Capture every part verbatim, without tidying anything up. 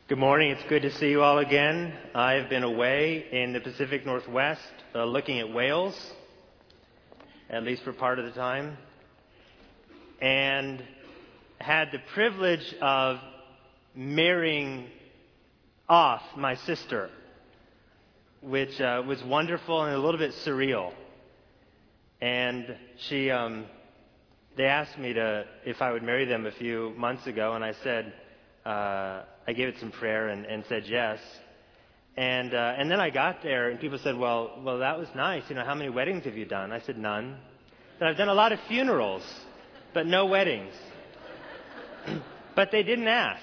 Good morning. It's good to see you all again. I've been away in the Pacific Northwest uh, looking at whales, at least for part of the time, and had the privilege of marrying off my sister, which uh, was wonderful and a little bit surreal. And she, um, they asked me to if I would marry them a few months ago, and I said, uh, I gave it some prayer and, and said yes. And uh, and then I got there, and people said, well, well, that was nice. You know, how many weddings have you done? I said, none. And I've done a lot of funerals, but no weddings. But they didn't ask.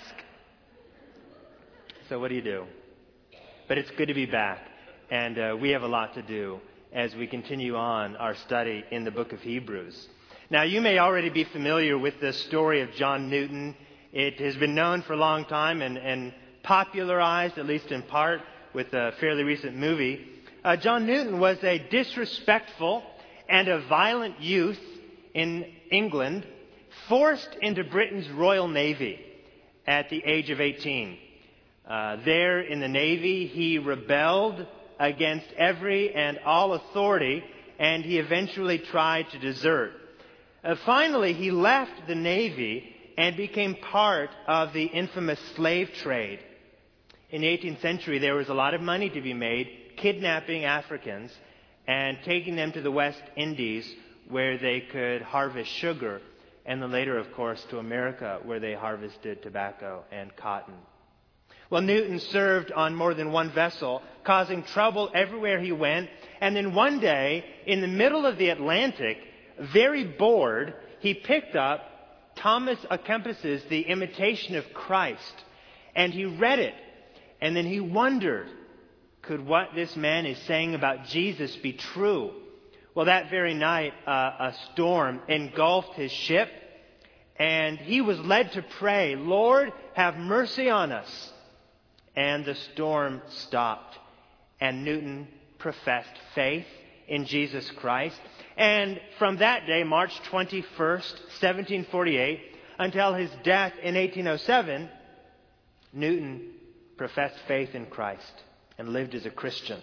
So what do you do? But it's good to be back, and uh, we have a lot to do as we continue on our study in the book of Hebrews. Now, you may already be familiar with the story of John Newton. It has been known for a long time and, and popularized, at least in part, with a fairly recent movie. Uh, John Newton was a disrespectful and a violent youth in England, forced into Britain's Royal Navy at the age of eighteen. Uh, there in the Navy, he rebelled against every and all authority, and he eventually tried to desert. Uh, finally, he left the Navy and became part of the infamous slave trade. In the eighteenth century, there was a lot of money to be made kidnapping Africans and taking them to the West Indies where they could harvest sugar, and then later, of course, to America where they harvested tobacco and cotton. Well, Newton served on more than one vessel, causing trouble everywhere he went, and then one day, in the middle of the Atlantic, very bored, he picked up Thomas à Kempis's The Imitation of Christ, and he read it, and then he wondered, could what this man is saying about Jesus be true? Well, that very night, uh, a storm engulfed his ship, and he was led to pray, Lord, have mercy on us. And the storm stopped, and Newton professed faith in Jesus Christ. And from that day, March twenty-first, seventeen forty-eight, until his death in eighteen oh seven, Newton professed faith in Christ and lived as a Christian.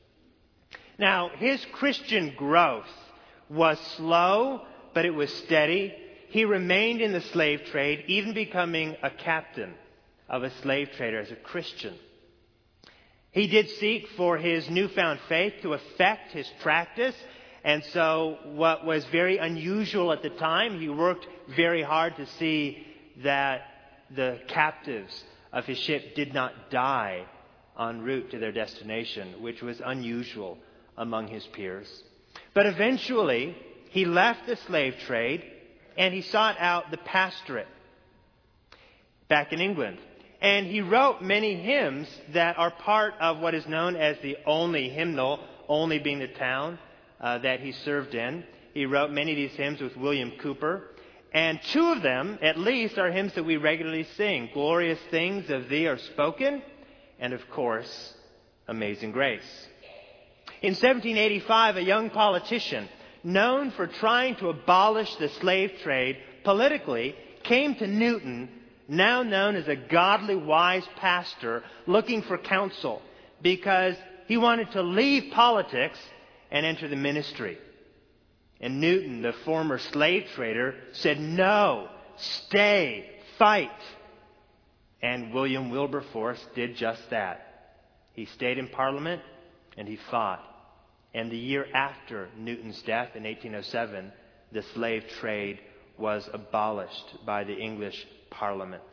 Now, his Christian growth was slow, but it was steady. He remained in the slave trade, even becoming a captain of a slave trader as a Christian. He did seek for his newfound faith to affect his practice. And so what was very unusual at the time, he worked very hard to see that the captives of his ship did not die en route to their destination, which was unusual among his peers. But eventually, he left the slave trade and he sought out the pastorate back in England. And he wrote many hymns that are part of what is known as the Olney hymnal, Olney being the town Uh, that he served in. He wrote many of these hymns with William Cowper. And two of them, at least, are hymns that we regularly sing. Glorious Things of Thee Are Spoken, and of course, Amazing Grace. In seventeen eighty-five, a young politician, known for trying to abolish the slave trade politically, came to Newton, now known as a godly, wise pastor, looking for counsel, because he wanted to leave politics and enter the ministry. And Newton, the former slave trader, said, no, stay, fight. And William Wilberforce did just that. He stayed in Parliament and he fought. And the year after Newton's death in eighteen oh seven, the slave trade was abolished by the English Parliament.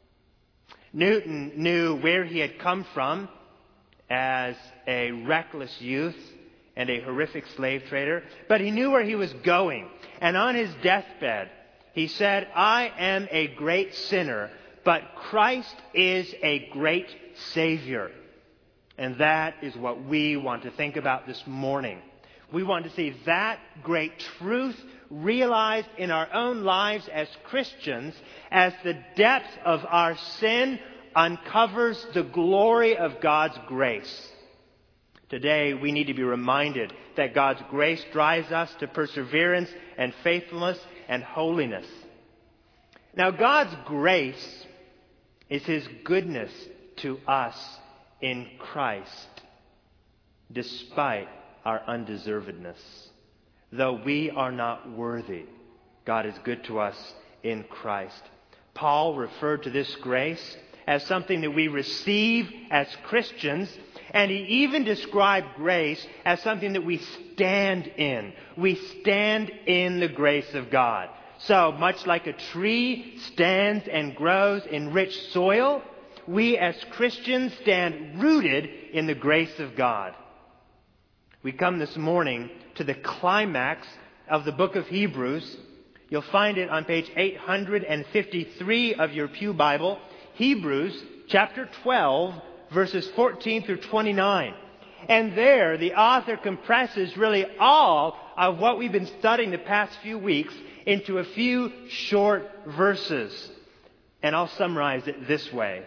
Newton knew where he had come from as a reckless youth and a horrific slave trader, but he knew where he was going. And on his deathbed, he said, I am a great sinner, but Christ is a great Savior. And that is what we want to think about this morning. We want to see that great truth realized in our own lives as Christians as the depth of our sin uncovers the glory of God's grace. Today, we need to be reminded that God's grace drives us to perseverance and faithfulness and holiness. Now, God's grace is His goodness to us in Christ, despite our undeservedness. Though we are not worthy, God is good to us in Christ. Paul referred to this grace as something that we receive as Christians, and he even described grace as something that we stand in. We stand in the grace of God. So, much like a tree stands and grows in rich soil, we as Christians stand rooted in the grace of God. We come this morning to the climax of the book of Hebrews. You'll find it on page eight hundred fifty-three of your pew Bible. Hebrews chapter twelve, verses fourteen through twenty-nine. And there, the author compresses really all of what we've been studying the past few weeks into a few short verses. And I'll summarize it this way.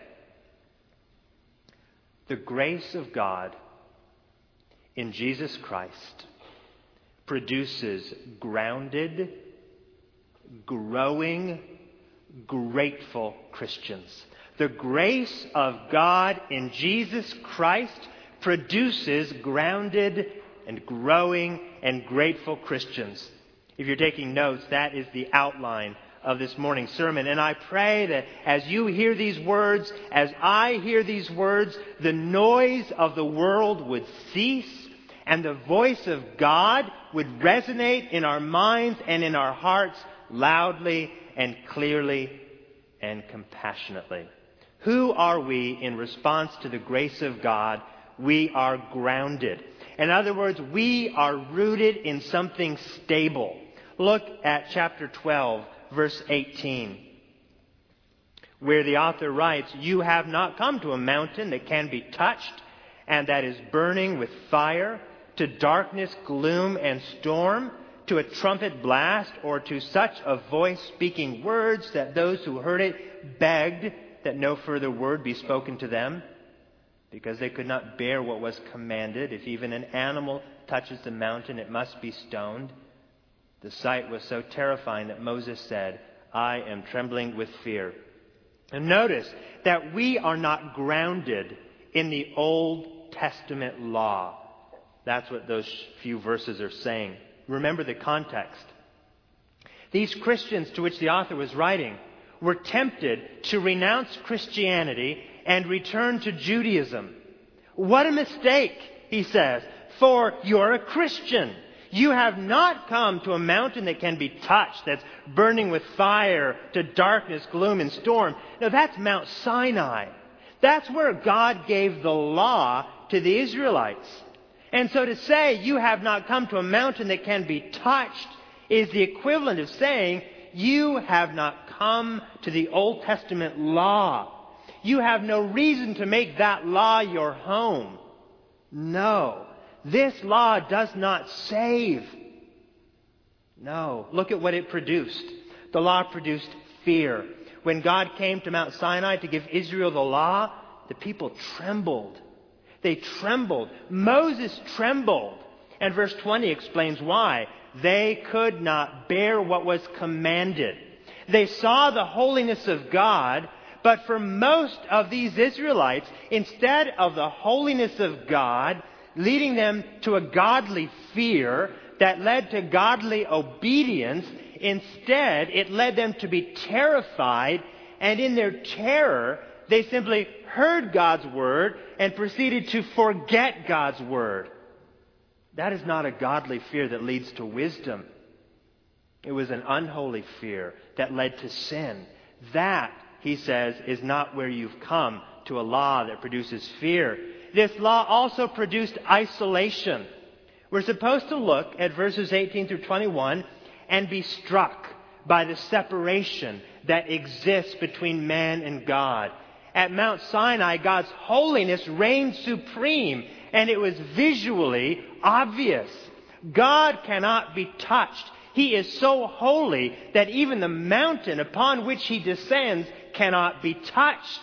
The grace of God in Jesus Christ produces grounded, growing, grateful Christians. The grace of God in Jesus Christ produces grounded and growing and grateful Christians. If you're taking notes, that is the outline of this morning's sermon. And I pray that as you hear these words, as I hear these words, the noise of the world would cease and the voice of God would resonate in our minds and in our hearts loudly and clearly and compassionately. Who are we in response to the grace of God? We are grounded. In other words, we are rooted in something stable. Look at chapter twelve, verse eighteen, where the author writes, "You have not come to a mountain that can be touched and that is burning with fire, to darkness, gloom, and storm, to a trumpet blast, or to such a voice speaking words that those who heard it begged that no further word be spoken to them, because they could not bear what was commanded. If even an animal touches the mountain, it must be stoned." The sight was so terrifying that Moses said, "I am trembling with fear." And notice that we are not grounded in the Old Testament law. That's what those few verses are saying. Remember the context. These Christians to which the author was writing were tempted to renounce Christianity and return to Judaism. What a mistake, he says, for you're a Christian. You have not come to a mountain that can be touched, that's burning with fire, to darkness, gloom, and storm. No, that's Mount Sinai. That's where God gave the law to the Israelites. And so to say you have not come to a mountain that can be touched is the equivalent of saying you have not come to the Old Testament law. You have no reason to make that law your home. No. This law does not save. No. Look at what it produced. The law produced fear. When God came to Mount Sinai to give Israel the law, the people trembled. They trembled. Moses trembled. And verse twenty explains why. They could not bear what was commanded. They saw the holiness of God, but for most of these Israelites, instead of the holiness of God leading them to a godly fear that led to godly obedience, instead it led them to be terrified, and in their terror they simply heard God's word and proceeded to forget God's word. That is not a godly fear that leads to wisdom. It was an unholy fear that led to sin. That, he says, is not where you've come to a law that produces fear. This law also produced isolation. We're supposed to look at verses eighteen through twenty-one and be struck by the separation that exists between man and God. At Mount Sinai, God's holiness reigned supreme, and it was visually obvious. God cannot be touched. He is so holy that even the mountain upon which he descends cannot be touched.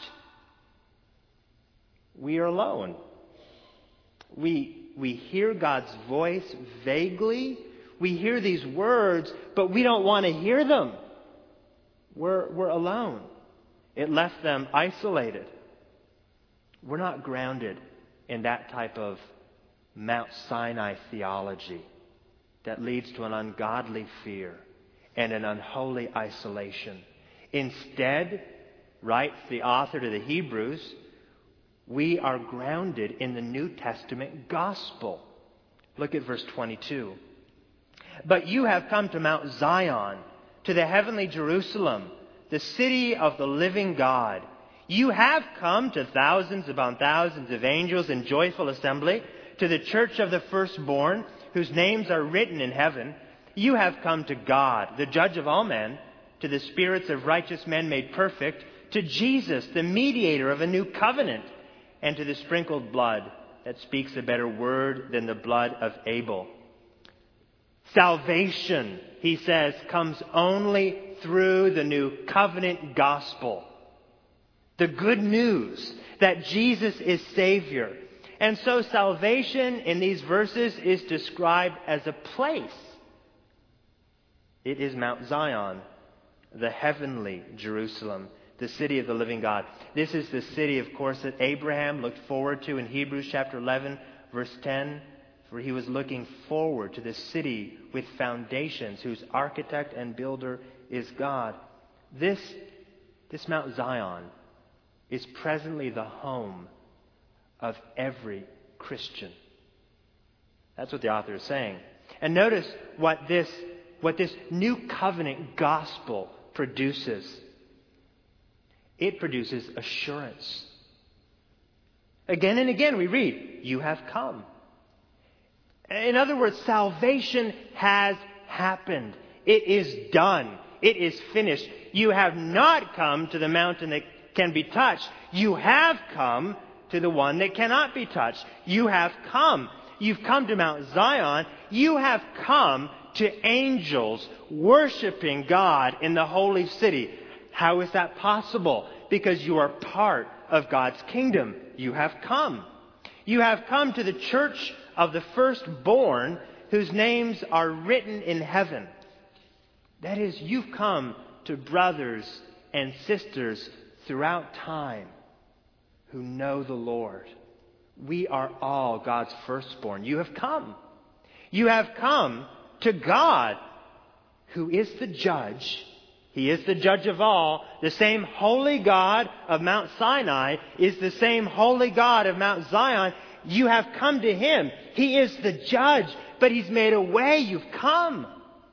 We are alone. We, we hear God's voice vaguely. We hear these words, but we don't want to hear them. We're, we're alone. It left them isolated. We're not grounded in that type of Mount Sinai theology that leads to an ungodly fear and an unholy isolation. Instead, writes the author to the Hebrews, we are grounded in the New Testament gospel. Look at verse twenty-two. But you have come to Mount Zion, to the heavenly Jerusalem, the city of the living God. You have come to thousands upon thousands of angels in joyful assembly, to the church of the firstborn, whose names are written in heaven. You have come to God, the judge of all men, to the spirits of righteous men made perfect, to Jesus, the mediator of a new covenant, and to the sprinkled blood that speaks a better word than the blood of Abel. Salvation, he says, comes only through the new covenant gospel. The good news that Jesus is Savior. And so salvation in these verses is described as a place. It is Mount Zion, the heavenly Jerusalem, the city of the living God. This is the city, of course, that Abraham looked forward to in Hebrews chapter eleven, verse ten. For he was looking forward to this city with foundations, whose architect and builder is God. This, this Mount Zion is presently the home of every Christian. That's what the author is saying. And notice what this, what this new covenant gospel produces. It produces assurance. Again and again we read, you have come. In other words, salvation has happened. It is done. It is finished. You have not come to the mountain that can be touched. You have come to the one that cannot be touched. You have come. You've come to Mount Zion. You have come to angels worshiping God in the holy city. How is that possible? Because you are part of God's kingdom. You have come. You have come to the church of the firstborn, whose names are written in heaven. That is, you've come to brothers and sisters throughout time who know the Lord. We are all God's firstborn. You have come. You have come to God, who is the judge. He is the judge of all. The same holy God of Mount Sinai is the same holy God of Mount Zion. You have come to Him. He is the judge, but He's made a way. You've come.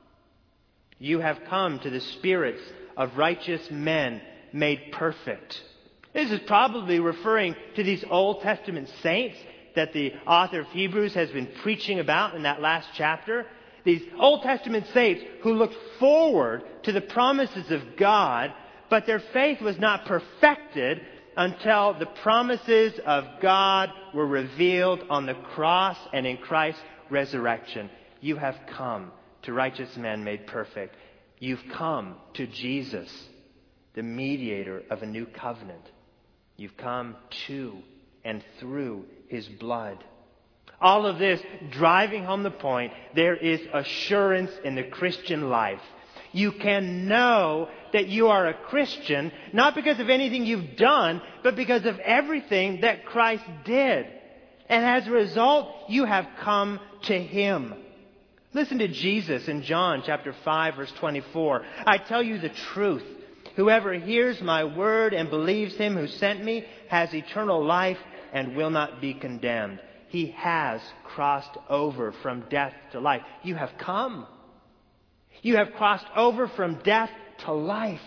You have come to the spirits of righteous men made perfect. This is probably referring to these Old Testament saints that the author of Hebrews has been preaching about in that last chapter. These Old Testament saints who looked forward to the promises of God, but their faith was not perfected until the promises of God were revealed on the cross and in Christ's resurrection. You have come to righteous men made perfect. You've come to Jesus, the mediator of a new covenant. You've come to and through His blood. All of this driving home the point, there is assurance in the Christian life. You can know that you are a Christian, not because of anything you've done, but because of everything that Christ did. And as a result, you have come to Him. Listen to Jesus in John chapter five, verse twenty-four. I tell you the truth. Whoever hears my word and believes Him who sent me has eternal life and will not be condemned. He has crossed over from death to life. You have come. You have crossed over from death to life.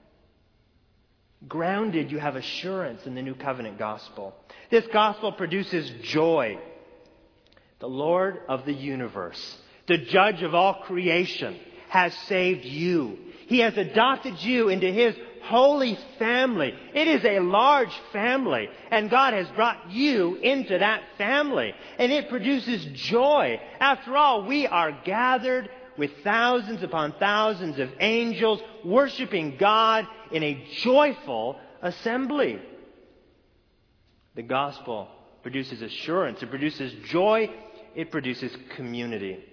Grounded, you have assurance in the new covenant gospel. This gospel produces joy. The Lord of the universe, the judge of all creation, has saved you. He has adopted you into His holy family. It is a large family, and God has brought you into that family, and it produces joy. After all, we are gathered with thousands upon thousands of angels worshiping God in a joyful assembly. The gospel produces assurance. It produces joy. It produces community.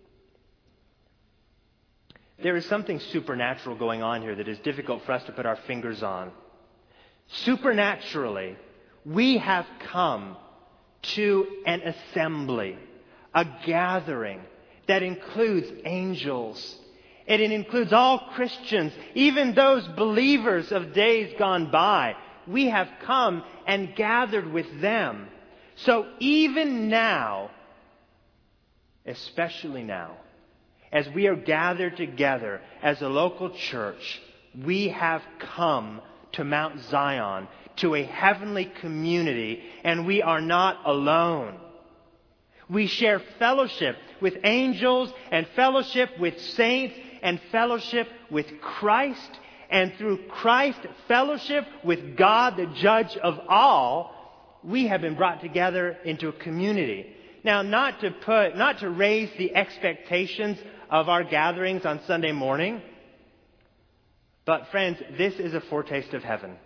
There is something supernatural going on here that is difficult for us to put our fingers on. Supernaturally, We have come to an assembly, a gathering that includes angels. And it includes all Christians, even those believers of days gone by. We have come and gathered with them. So even now, especially now, as we are gathered together as a local church, we have come to Mount Zion, to a heavenly community, and we are not alone. We share fellowship with angels and fellowship with saints and fellowship with Christ, and through Christ, fellowship with God, the judge of all. We have been brought together into a community. Now, not to put, not to raise the expectations of our gatherings on Sunday morning, but friends, this is a foretaste of heaven.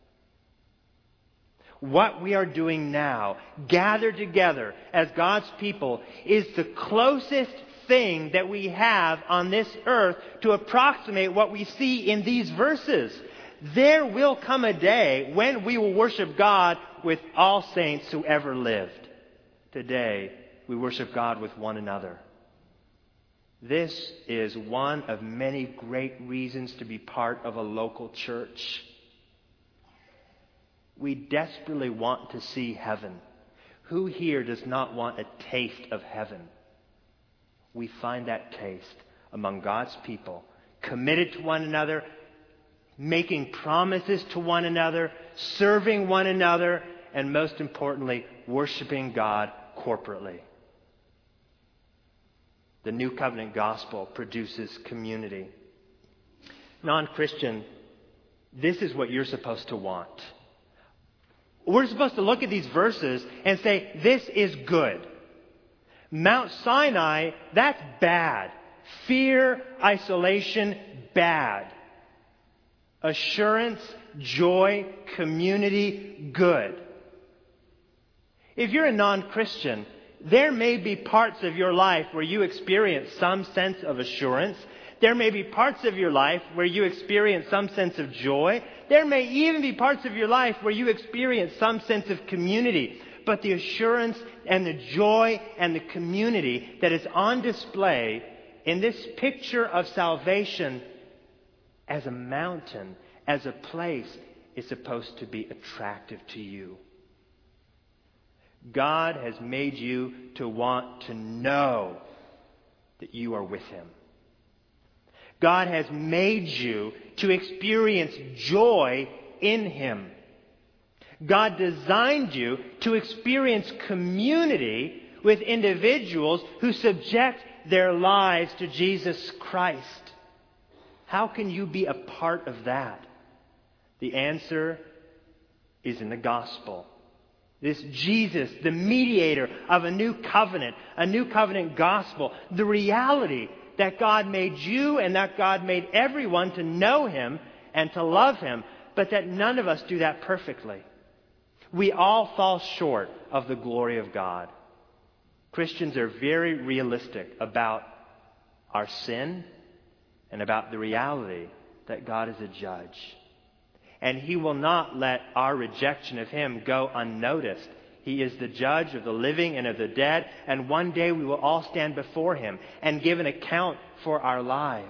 What we are doing now, gathered together as God's people, is the closest thing that we have on this earth to approximate what we see in these verses. There will come a day when we will worship God with all saints who ever lived. Today, we worship God with one another. This is one of many great reasons to be part of a local church. We desperately want to see heaven. Who here does not want a taste of heaven? We find that taste among God's people, committed to one another, making promises to one another, serving one another, and most importantly, worshiping God corporately. The New Covenant gospel produces community. Non-Christian, this is what you're supposed to want. We're supposed to look at these verses and say, this is good. Mount Sinai, that's bad. Fear, isolation, bad. Assurance, joy, community, good. If you're a non-Christian, there may be parts of your life where you experience some sense of assurance. There may be parts of your life where you experience some sense of joy. There may even be parts of your life where you experience some sense of community. But the assurance and the joy and the community that is on display in this picture of salvation as a mountain, as a place, is supposed to be attractive to you. God has made you to want to know that you are with Him. God has made you to experience joy in Him. God designed you to experience community with individuals who subject their lives to Jesus Christ. How can you be a part of that? The answer is in the gospel. This Jesus, the mediator of a new covenant, a new covenant gospel, the reality that God made you and that God made everyone to know Him and to love Him, but that none of us do that perfectly. We all fall short of the glory of God. Christians are very realistic about our sin and about the reality that God is a judge. And He will not let our rejection of Him go unnoticed. He is the judge of the living and of the dead, and one day we will all stand before Him and give an account for our lives.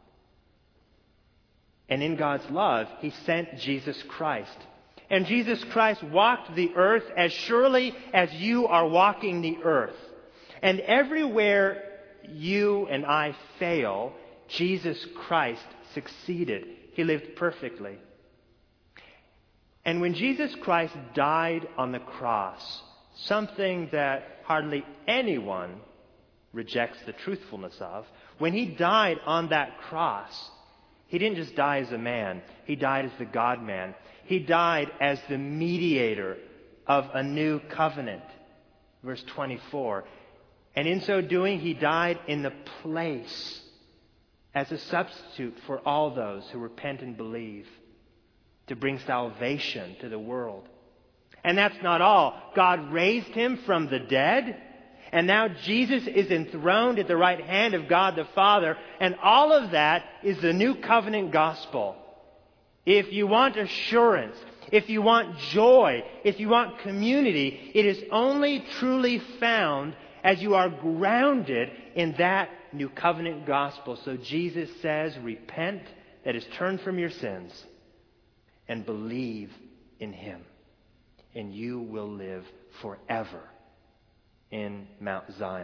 And in God's love, He sent Jesus Christ. And Jesus Christ walked the earth as surely as you are walking the earth. And everywhere you and I fail, Jesus Christ succeeded. He lived perfectly. And when Jesus Christ died on the cross, something that hardly anyone rejects the truthfulness of, when He died on that cross, He didn't just die as a man. He died as the God-man. He died as the mediator of a new covenant. Verse twenty-four. And in so doing, He died in the place as a substitute for all those who repent and believe, to bring salvation to the world. And that's not all. God raised Him from the dead, and now Jesus is enthroned at the right hand of God the Father, and all of that is the new covenant gospel. If you want assurance, if you want joy, if you want community, it is only truly found as you are grounded in that new covenant gospel. So Jesus says, repent, that is, turn from your sins, and believe in him, and you will live forever in Mount Zion.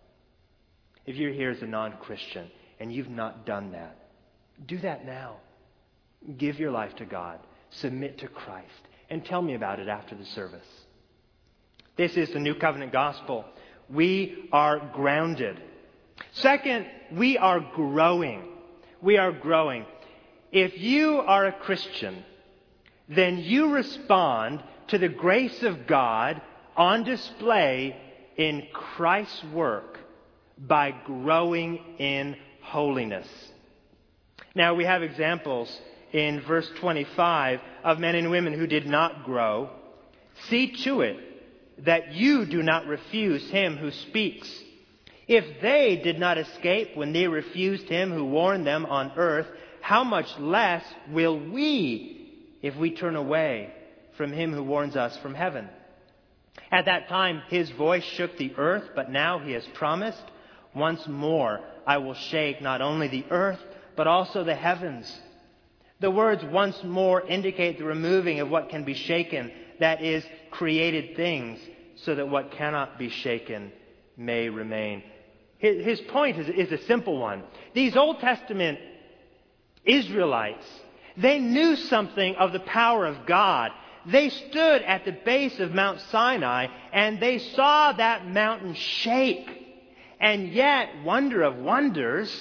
If you're here as a non-Christian and you've not done that, do that now. Give your life to God. Submit to Christ. And tell me about it after the service. This is the new covenant gospel. We are grounded. Second, we are growing. We are growing. If you are a Christian, then you respond to the grace of God on display in Christ's work by growing in holiness. Now, we have examples in verse twenty-five of men and women who did not grow. See to it that you do not refuse him who speaks. If they did not escape when they refused him who warned them on earth, how much less will we if we turn away from him who warns us from heaven? At that time his voice shook the earth, but now he has promised, once more I will shake not only the earth, but also the heavens. The words once more indicate the removing of what can be shaken, that is, created things, so that what cannot be shaken may remain. His, his point is, is a simple one. These Old Testament Israelites, they knew something of the power of God. They stood at the base of Mount Sinai and they saw that mountain shake. And yet, wonder of wonders,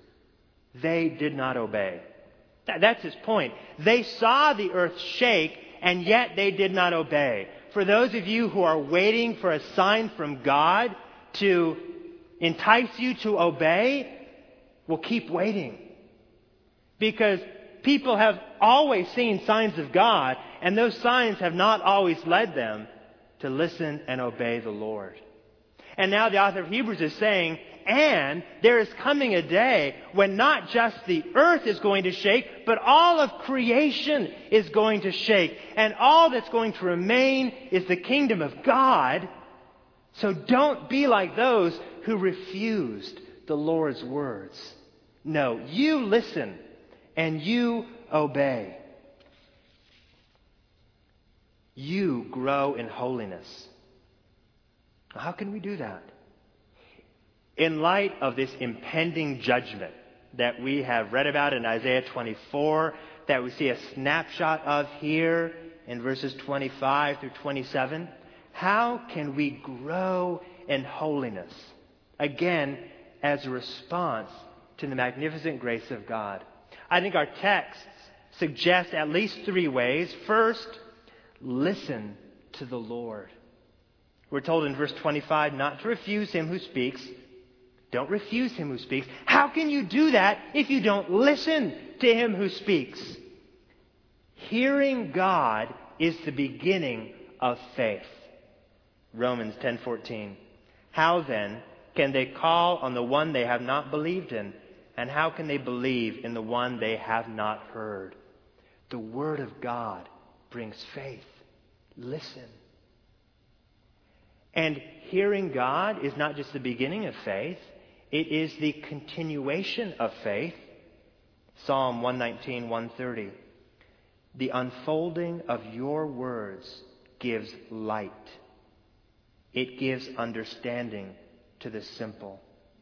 they did not obey. That's his point. They saw the earth shake, and yet they did not obey. For those of you who are waiting for a sign from God to entice you to obey, well, keep waiting. Because people have always seen signs of God, and those signs have not always led them to listen and obey the Lord. And now the author of Hebrews is saying, and there is coming a day when not just the earth is going to shake, but all of creation is going to shake. And all that's going to remain is the kingdom of God. So don't be like those who refused the Lord's words. No, you listen and you obey. You grow in holiness. How can we do that? In light of this impending judgment that we have read about in Isaiah twenty-four, that we see a snapshot of here in verses twenty-five through twenty-seven, how can we grow in holiness? Again, as a response to the magnificent grace of God. I think our texts suggest at least three ways. First, listen to the Lord. We're told in verse twenty-five not to refuse him who speaks. Don't refuse him who speaks. How can you do that if you don't listen to him who speaks? Hearing God is the beginning of faith. Romans ten fourteen. How then can they call on the one they have not believed in? And how can they believe in the one they have not heard? The word of God brings faith. Listen. And hearing God is not just the beginning of faith. It is the continuation of faith. Psalm one nineteen, one thirty. The unfolding of your words gives light. It gives understanding to the simple.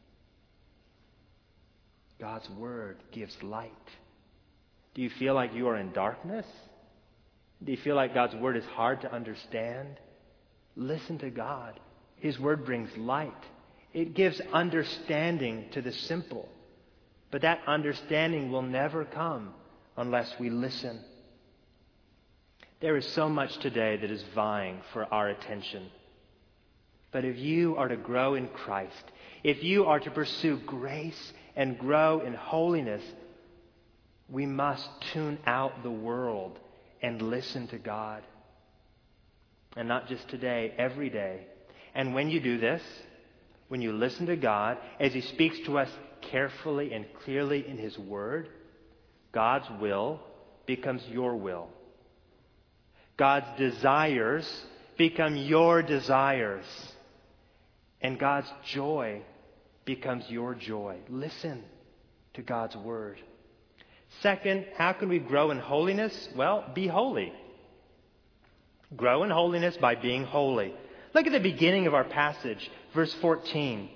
God's word gives light. Do you feel like you are in darkness? Do you feel like God's word is hard to understand? Listen to God. His word brings light. It gives understanding to the simple. But that understanding will never come unless we listen. There is so much today that is vying for our attention. But if you are to grow in Christ, if you are to pursue grace and grow in holiness, we must tune out the world and listen to God. And not just today, every day. And when you do this, when you listen to God as He speaks to us carefully and clearly in His Word, God's will becomes your will. God's desires become your desires. And God's joy becomes your joy. Listen to God's word. Second, how can we grow in holiness? Well, be holy. Grow in holiness by being holy. Look at the beginning of our passage, verse fourteen.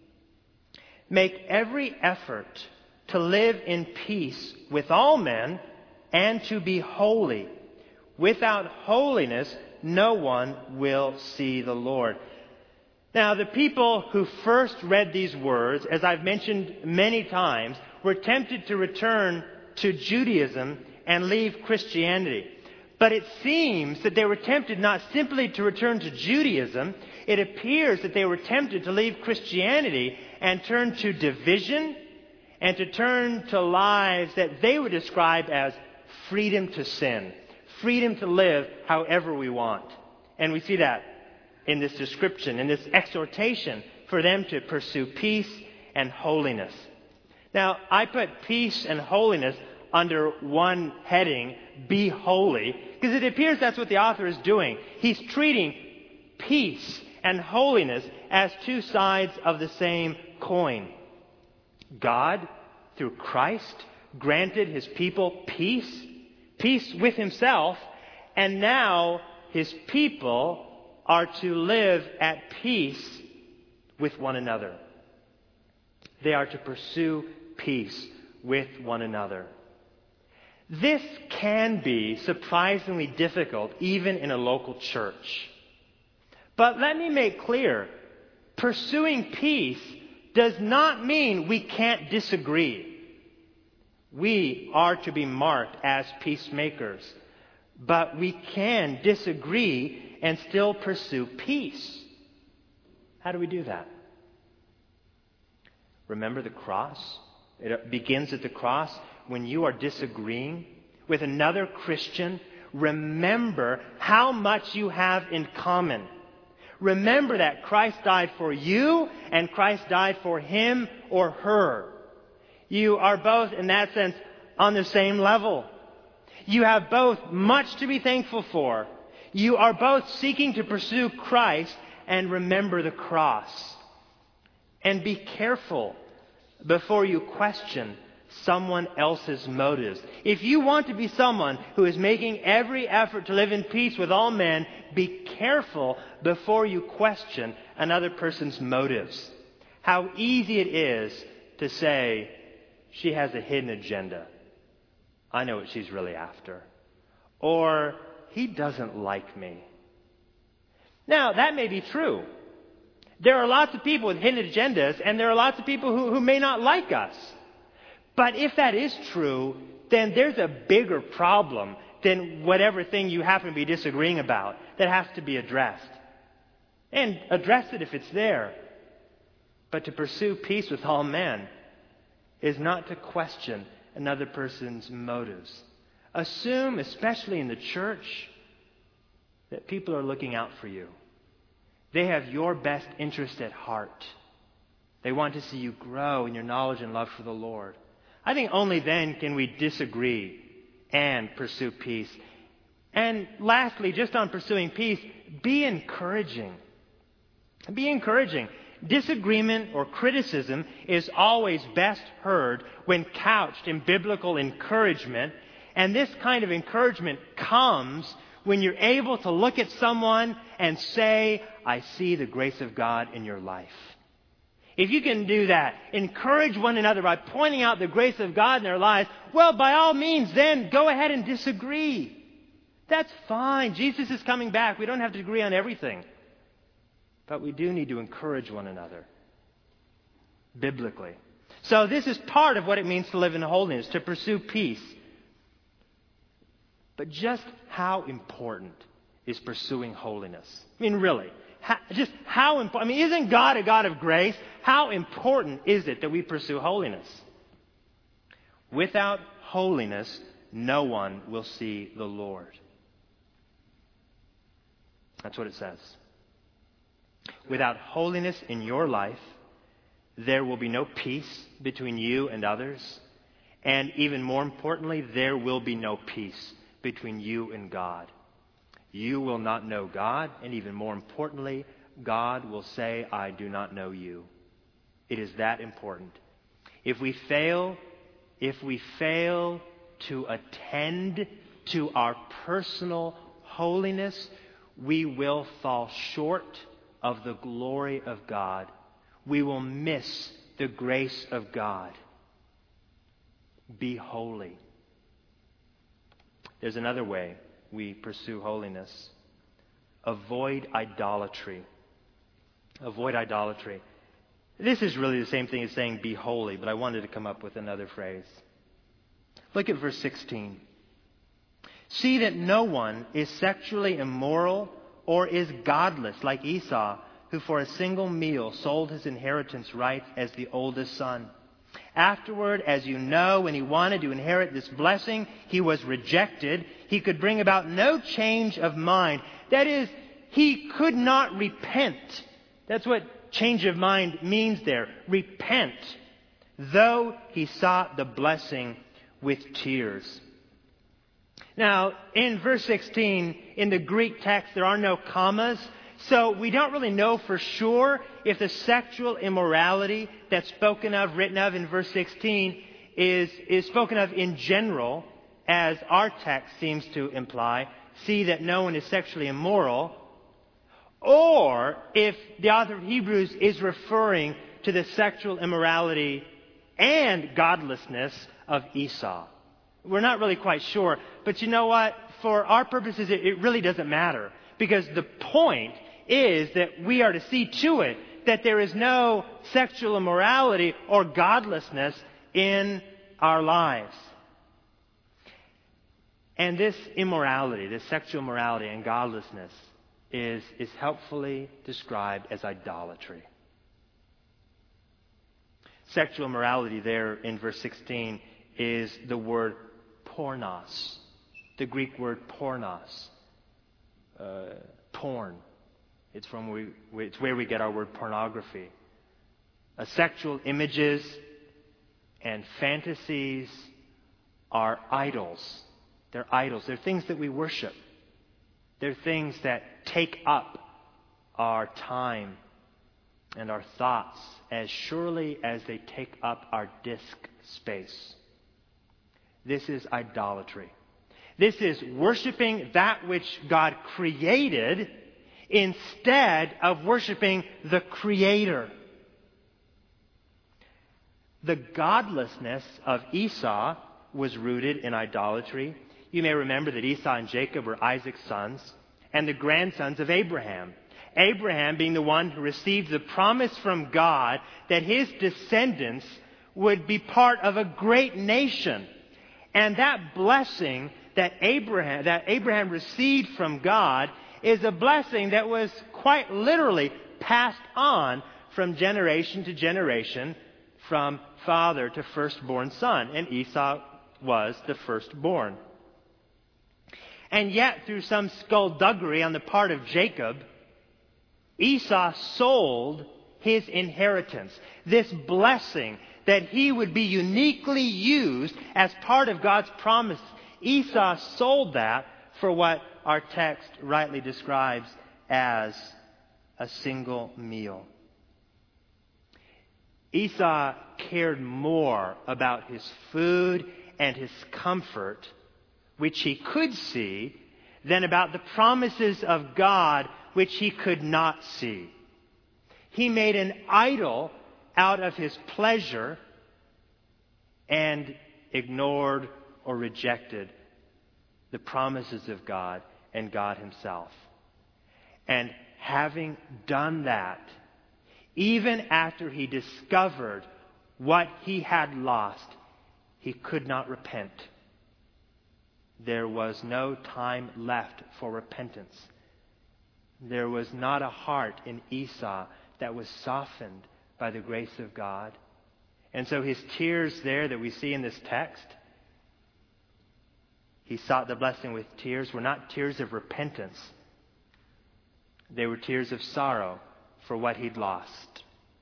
Make every effort to live in peace with all men and to be holy. Without holiness, no one will see the Lord. Now, the people who first read these words, as I've mentioned many times, were tempted to return to Judaism and leave Christianity. But it seems that they were tempted not simply to return to Judaism. It appears that they were tempted to leave Christianity and turn to division and to turn to lives that they would describe as freedom to sin, freedom to live however we want. And we see that in this description, in this exhortation for them to pursue peace and holiness. Now, I put peace and holiness under one heading, be holy, because it appears that's what the author is doing. He's treating peace and holiness as two sides of the same coin. God, through Christ, granted his people peace, peace with himself, and now his people are to live at peace with one another. They are to pursue peace with one another. This can be surprisingly difficult even in a local church. But let me make clear, pursuing peace does not mean we can't disagree. We are to be marked as peacemakers, but we can disagree and still pursue peace. How do we do that? Remember the cross? It begins at the cross. When you are disagreeing with another Christian, remember how much you have in common. Remember that Christ died for you and Christ died for him or her. You are both, in that sense, on the same level. You have both much to be thankful for. You are both seeking to pursue Christ, and remember the cross. And be careful before you question someone else's motives. If you want to be someone who is making every effort to live in peace with all men, be careful before you question another person's motives. How easy it is to say, she has a hidden agenda. I know what she's really after. Or, he doesn't like me. Now, that may be true. There are lots of people with hidden agendas, and there are lots of people who, who may not like us. But if that is true, then there's a bigger problem than whatever thing you happen to be disagreeing about that has to be addressed. And address it if it's there. But to pursue peace with all men is not to question another person's motives. Assume, especially in the church, that people are looking out for you. They have your best interest at heart. They want to see you grow in your knowledge and love for the Lord. I think only then can we disagree and pursue peace. And lastly, just on pursuing peace, be encouraging. Be encouraging. Disagreement or criticism is always best heard when couched in biblical encouragement. And this kind of encouragement comes when you're able to look at someone and say, I see the grace of God in your life. If you can do that, encourage one another by pointing out the grace of God in their lives, well, by all means, then go ahead and disagree. That's fine. Jesus is coming back. We don't have to agree on everything. But we do need to encourage one another biblically. So this is part of what it means to live in holiness, to pursue peace. But just how important is pursuing holiness? I mean, really, how, just how important? I mean, isn't God a God of grace? How important is it that we pursue holiness? Without holiness, no one will see the Lord. That's what it says. Without holiness in your life, there will be no peace between you and others. And even more importantly, there will be no peace between you and God. You will not know God, and even more importantly, God will say, I do not know you. It is that important. If we fail, if we fail to attend to our personal holiness, we will fall short of the glory of God. We will miss the grace of God. Be holy. There's another way we pursue holiness. Avoid idolatry. Avoid idolatry. This is really the same thing as saying be holy, but I wanted to come up with another phrase. Look at verse sixteen. See that no one is sexually immoral or is godless like Esau, who for a single meal sold his inheritance rights as the oldest son. Afterward, as you know, when he wanted to inherit this blessing, he was rejected. He could bring about no change of mind. That is, he could not repent. That's what change of mind means there. Repent. Though he sought the blessing with tears. Now, in verse sixteen, in the Greek text, there are no commas. So we don't really know for sure if the sexual immorality that's spoken of, written of in verse sixteen, is, is spoken of in general, as our text seems to imply. See that no one is sexually immoral. Or if the author of Hebrews is referring to the sexual immorality and godlessness of Esau. We're not really quite sure. But you know what? For our purposes, it, it really doesn't matter. Because the point is that we are to see to it that there is no sexual immorality or godlessness in our lives. And this immorality, this sexual immorality and godlessness is, is helpfully described as idolatry. Sexual immorality there in verse sixteen is the word pornos, the Greek word pornos, uh, porn. It's from we, it's where we get our word pornography. Uh, sexual images and fantasies are idols. They're idols. They're things that we worship. They're things that take up our time and our thoughts as surely as they take up our disk space. This is idolatry. This is worshiping that which God created instead of worshiping the Creator. The godlessness of Esau was rooted in idolatry. You may remember that Esau and Jacob were Isaac's sons and the grandsons of Abraham. Abraham being the one who received the promise from God that his descendants would be part of a great nation. And that blessing that Abraham, that Abraham received from God is a blessing that was quite literally passed on from generation to generation, from father to firstborn son. And Esau was the firstborn. And yet, through some skullduggery on the part of Jacob, Esau sold his inheritance. This blessing that he would be uniquely used as part of God's promise. Esau sold that for what our text rightly describes as a single meal. Esau cared more about his food and his comfort, which he could see, than about the promises of God, which he could not see. He made an idol out of his pleasure and ignored or rejected the promises of God and God himself. And having done that, even after he discovered what he had lost, he could not repent. There was no time left for repentance. There was not a heart in Esau that was softened by the grace of God. And so his tears there that we see in this text, he sought the blessing with tears, were not tears of repentance. They were tears of sorrow for what he'd lost.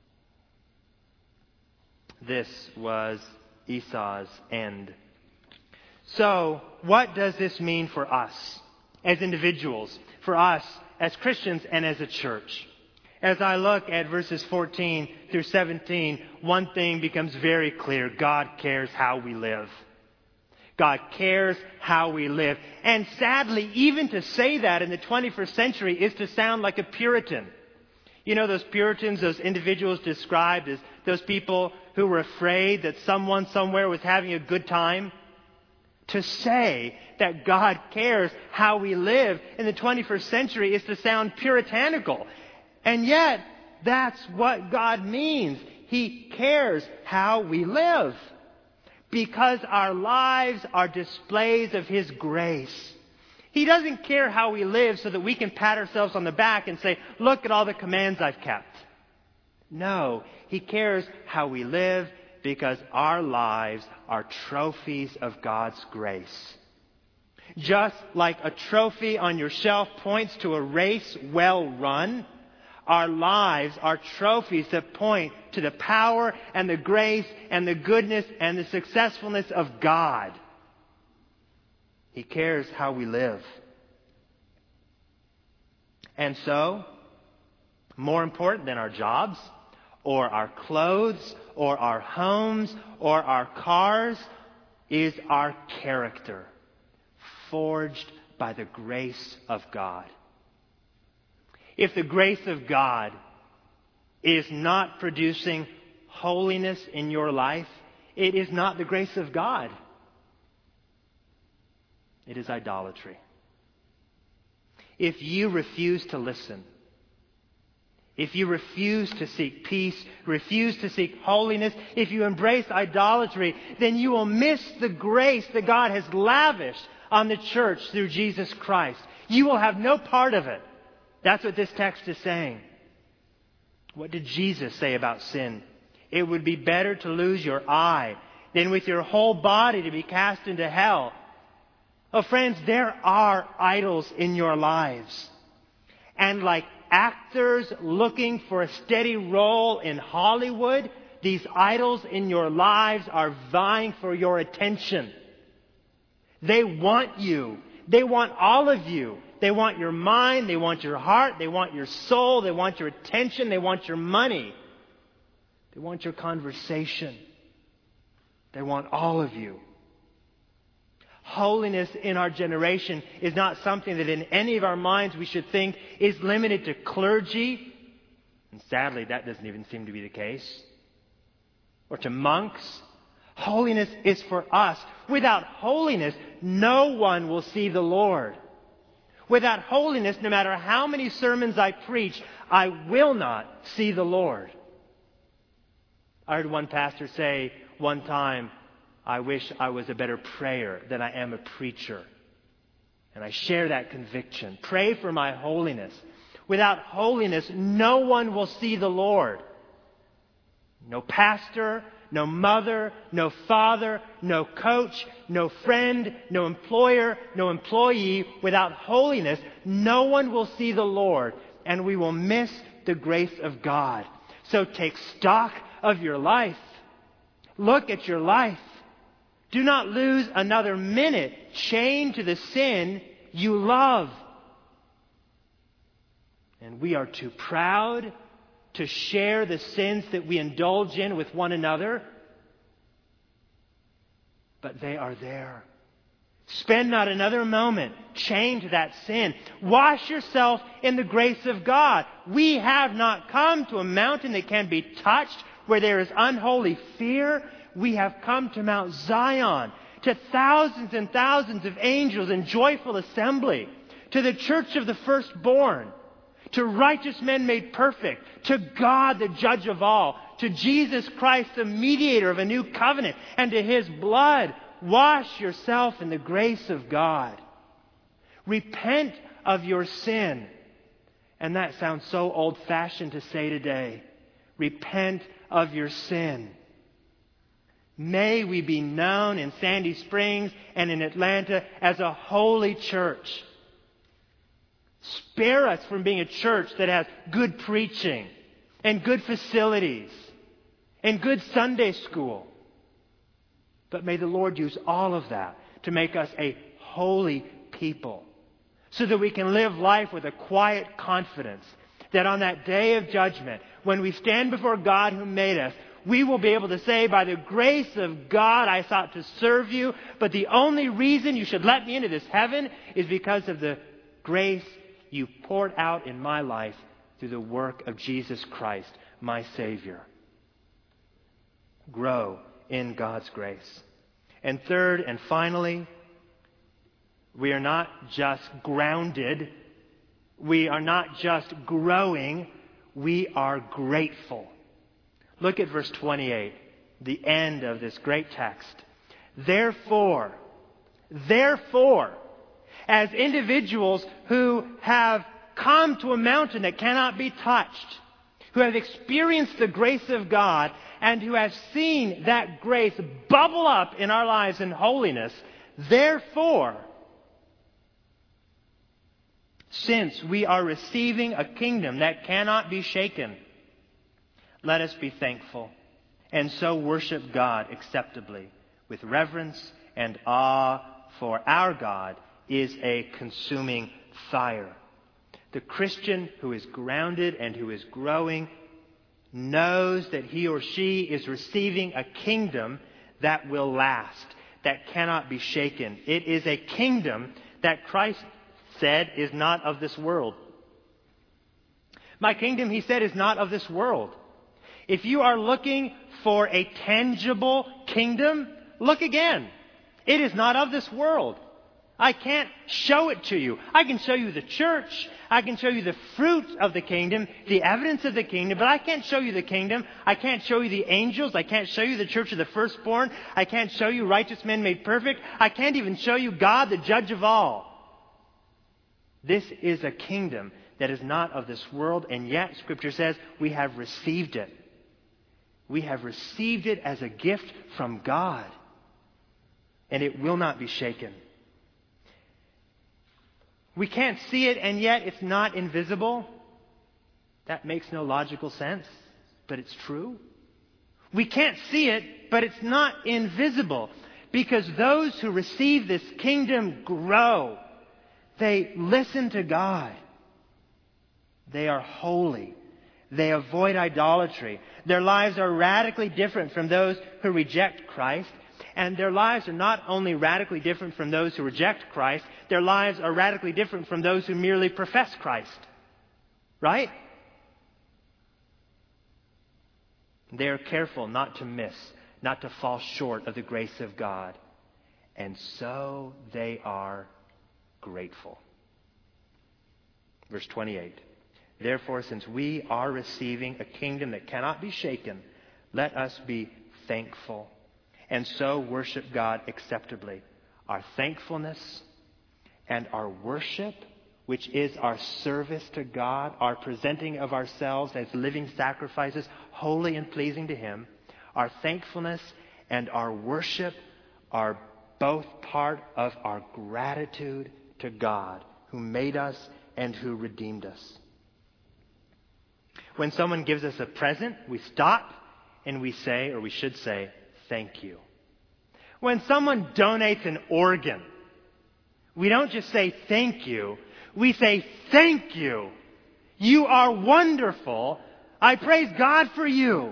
This was Esau's end. So, what does this mean for us as individuals, for us as Christians, and as a church. As I look at verses fourteen through seventeen, one thing becomes very clear. God cares how we live. God cares how we live. And sadly, even to say that in the twenty-first century is to sound like a Puritan. You know, those Puritans, those individuals described as those people who were afraid that someone somewhere was having a good time. To say that God cares how we live in the twenty-first century is to sound puritanical. And yet, that's what God means. He cares how we live. Because our lives are displays of His grace. He doesn't care how we live so that we can pat ourselves on the back and say, look at all the commands I've kept. No, He cares how we live because our lives are trophies of God's grace. Just like a trophy on your shelf points to a race well run, our lives are trophies that point to the power and the grace and the goodness and the successfulness of God. He cares how we live. And so, more important than our jobs, or our clothes, or our homes, or our cars, is our character, forged by the grace of God. If the grace of God is not producing holiness in your life, it is not the grace of God. It is idolatry. If you refuse to listen, if you refuse to seek peace, refuse to seek holiness, if you embrace idolatry, then you will miss the grace that God has lavished on the church through Jesus Christ. You will have no part of it. That's what this text is saying. What did Jesus say about sin? It would be better to lose your eye than with your whole body to be cast into hell. Oh, friends, there are idols in your lives. And like actors looking for a steady role in Hollywood, these idols in your lives are vying for your attention. They want you. They want all of you. They want your mind. They want your heart. They want your soul. They want your attention. They want your money. They want your conversation. They want all of you. Holiness in our generation is not something that in any of our minds we should think is limited to clergy. And sadly, that doesn't even seem to be the case. Or to monks. Holiness is for us. Without holiness, no one will see the Lord. Without holiness, no matter how many sermons I preach, I will not see the Lord. I heard one pastor say one time, I wish I was a better prayer than I am a preacher. And I share that conviction. Pray for my holiness. Without holiness, no one will see the Lord. No pastor, no mother, no father, no coach, no friend, no employer, no employee. Without holiness, no one will see the Lord, and we will miss the grace of God. So take stock of your life. Look at your life. Do not lose another minute chained to the sin you love. And we are too proud to share the sins that we indulge in with one another. But they are there. Spend not another moment chained to that sin. Wash yourself in the grace of God. We have not come to a mountain that can be touched where there is unholy fear. We have come to Mount Zion, to thousands and thousands of angels in joyful assembly, to the church of the firstborn, to righteous men made perfect, to God the judge of all, to Jesus Christ the mediator of a new covenant, and to His blood. Wash yourself in the grace of God. Repent of your sin. And that sounds so old-fashioned to say today. Repent of your sin. May we be known in Sandy Springs and in Atlanta as a holy church. Spare us from being a church that has good preaching and good facilities and good Sunday school. But may the Lord use all of that to make us a holy people so that we can live life with a quiet confidence that on that day of judgment, when we stand before God who made us, we will be able to say, by the grace of God, I sought to serve you, but the only reason you should let me into this heaven is because of the grace you poured out in my life through the work of Jesus Christ, my Savior. Grow in God's grace. And third and finally, we are not just grounded. We are not just growing. We are grateful. Look at verse twenty-eight, the end of this great text. Therefore, therefore, as individuals who have come to a mountain that cannot be touched, who have experienced the grace of God, and who have seen that grace bubble up in our lives in holiness, therefore, since we are receiving a kingdom that cannot be shaken, let us be thankful and so worship God acceptably with reverence and awe, for our God is a consuming fire. The Christian who is grounded and who is growing knows that he or she is receiving a kingdom that will last, that cannot be shaken. It is a kingdom that Christ said is not of this world. My kingdom, he said, is not of this world. If you are looking for a tangible kingdom, look again. It is not of this world. I can't show it to you. I can show you the church. I can show you the fruit of the kingdom, the evidence of the kingdom, but I can't show you the kingdom. I can't show you the angels. I can't show you the church of the firstborn. I can't show you righteous men made perfect. I can't even show you God, the judge of all. This is a kingdom that is not of this world, and yet Scripture says we have received it. We have received it as a gift from God, and it will not be shaken. We can't see it, and yet it's not invisible. That makes no logical sense, but it's true. We can't see it, but it's not invisible, because those who receive this kingdom grow. They listen to God. They are holy. They avoid idolatry. Their lives are radically different from those who reject Christ. And their lives are not only radically different from those who reject Christ, their lives are radically different from those who merely profess Christ. Right? They are careful not to miss, not to fall short of the grace of God. And so they are grateful. Verse twenty-eight. Therefore, since we are receiving a kingdom that cannot be shaken, let us be thankful and so worship God acceptably. Our thankfulness and our worship, which is our service to God, our presenting of ourselves as living sacrifices, holy and pleasing to Him, our thankfulness and our worship are both part of our gratitude to God, who made us and who redeemed us. When someone gives us a present, we stop and we say, or we should say, thank you. When someone donates an organ, we don't just say thank you. We say thank you. You are wonderful. I praise God for you.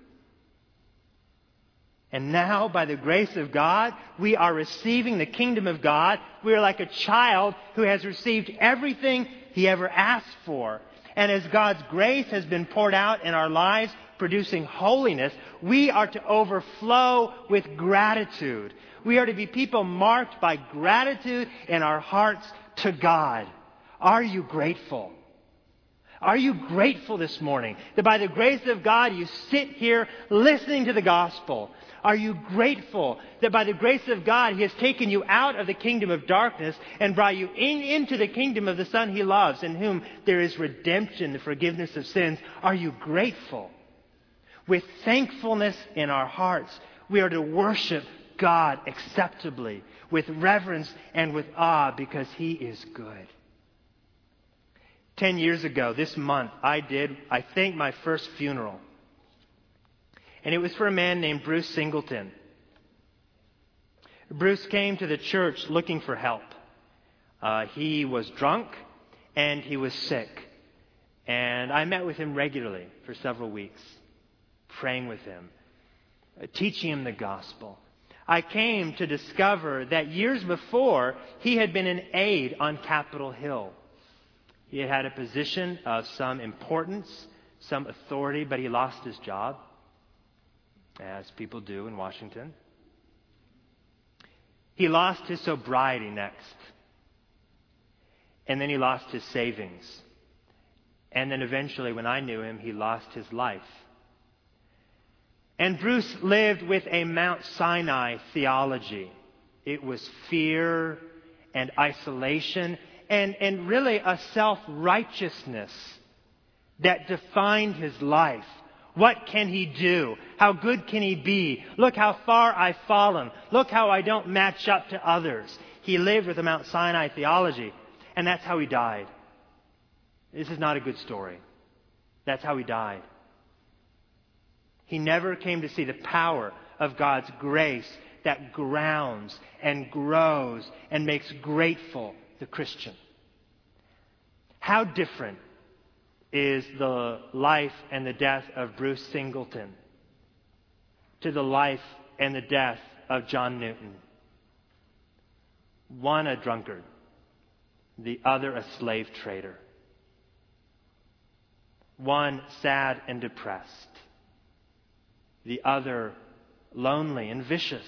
And now, by the grace of God, we are receiving the kingdom of God. We are like a child who has received everything he ever asked for. And as God's grace has been poured out in our lives, producing holiness, we are to overflow with gratitude. We are to be people marked by gratitude in our hearts to God. Are you grateful? Are you grateful this morning that by the grace of God you sit here listening to the gospel? Are you grateful that by the grace of God He has taken you out of the kingdom of darkness and brought you in, into the kingdom of the Son He loves, in whom there is redemption, the forgiveness of sins? Are you grateful? With thankfulness in our hearts, we are to worship God acceptably, with reverence and with awe, because He is good. Ten years ago, this month, I did, I think, my first funeral. And it was for a man named Bruce Singleton. Bruce came to the church looking for help. Uh, he was drunk and he was sick. And I met with him regularly for several weeks, praying with him, uh, teaching him the gospel. I came to discover that years before, he had been an aide on Capitol Hill. He had had a position of some importance, some authority, but he lost his job, as people do in Washington. He lost his sobriety next. And then he lost his savings. And then eventually, when I knew him, he lost his life. And Bruce lived with a Mount Sinai theology. It was fear and isolation and, and really a self-righteousness that defined his life. What can he do? How good can he be? Look how far I've fallen. Look how I don't match up to others. He lived with a Mount Sinai theology, and that's how he died. This is not a good story. That's how he died. He never came to see the power of God's grace that grounds and grows and makes grateful the Christian. How different is the life and the death of Bruce Singleton to the life and the death of John Newton? One a drunkard, the other a slave trader. One sad and depressed, the other lonely and vicious.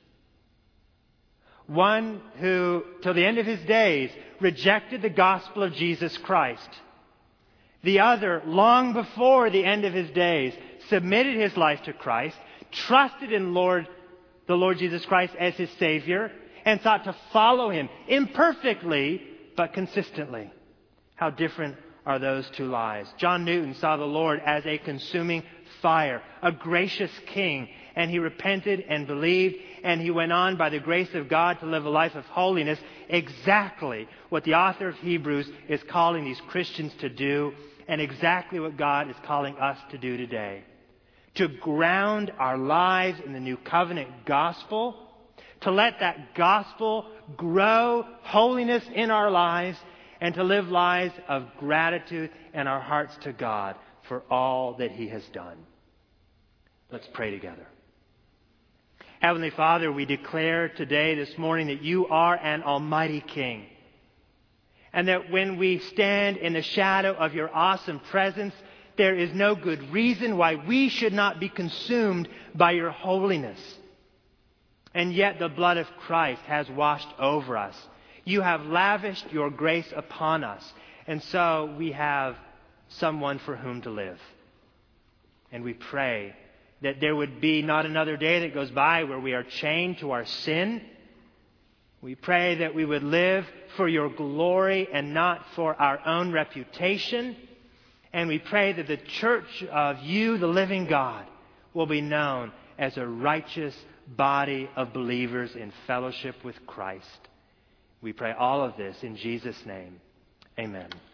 One who, till the end of his days, rejected the gospel of Jesus Christ. The other, long before the end of his days, submitted his life to Christ, trusted in Lord, the Lord Jesus Christ as his Savior, and sought to follow him imperfectly, but consistently. How different are those two lives. John Newton saw the Lord as a consuming fire, a gracious king, and he repented and believed, and he went on by the grace of God to live a life of holiness, exactly what the author of Hebrews is calling these Christians to do, and exactly what God is calling us to do today. To ground our lives in the new covenant gospel, to let that gospel grow holiness in our lives, and to live lives of gratitude in our hearts to God for all that he has done. Let's pray together. Heavenly Father, we declare today, this morning, that you are an almighty King. And that when we stand in the shadow of your awesome presence, there is no good reason why we should not be consumed by your holiness. And yet the blood of Christ has washed over us. You have lavished your grace upon us. And so we have someone for whom to live. And we pray that there would be not another day that goes by where we are chained to our sin. We pray that we would live for your glory and not for our own reputation. And we pray that the church of you, the living God, will be known as a righteous body of believers in fellowship with Christ. We pray all of this in Jesus' name. Amen.